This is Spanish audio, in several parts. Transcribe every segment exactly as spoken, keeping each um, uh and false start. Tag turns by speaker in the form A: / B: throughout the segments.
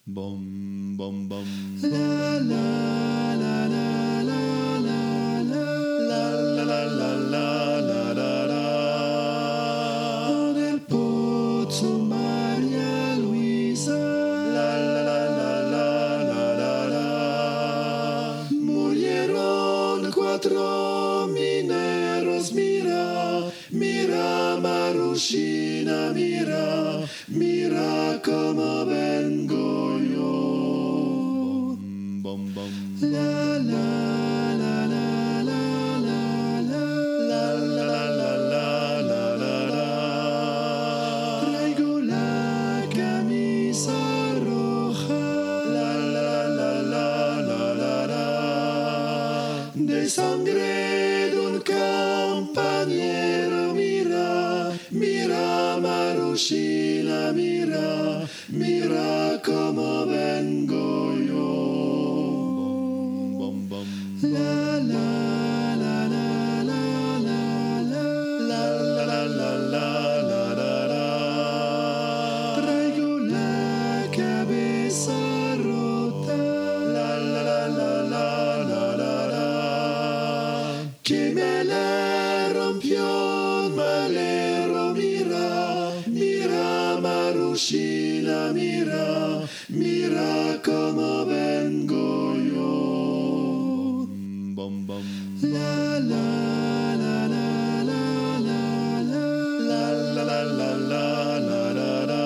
A: Bom, bom, bom.
B: La la la la la la la
A: La la la la la la la la.
B: Nel pozzo Maria Luisa.
A: La la la la la la la la.
B: Murieron cuatro mineros, mira, mira Marushina, mira, mira cómo vengo yo.
A: Bom, bom.
B: La la la la la la la
A: La la la la la la la.
B: Traigo la camisa roja.
A: La la la la la la la.
B: De sangre de un compañero, mira, mira Marushina, mira, mira cómo vengo yo.
A: Bom, bom.
B: La la la la la la la
A: La la la la la la la la.
B: Traigo la cabeza rota.
A: La la la la la la la la.
B: Que me la rompió un malero, mira, mira Marushina, mira, mira cómo vengo yo.
A: Bom, bom.
B: La la la la la la la
A: La la la la la la la la.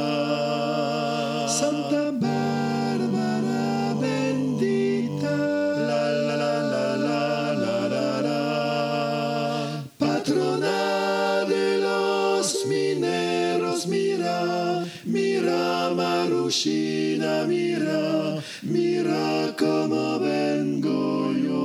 B: Santa Bárbara bendita.
A: La la la la la la la la.
B: Patrona de los mineros, mira, mira Marushina, mira, mira cómo vengo yo.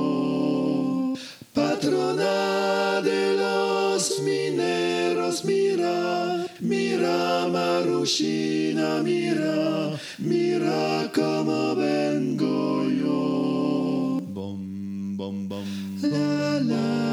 B: Patrona de los mineros, mira, mira Marushina, mira, mira cómo vengo yo.
A: Bom, bom, bom.
B: La la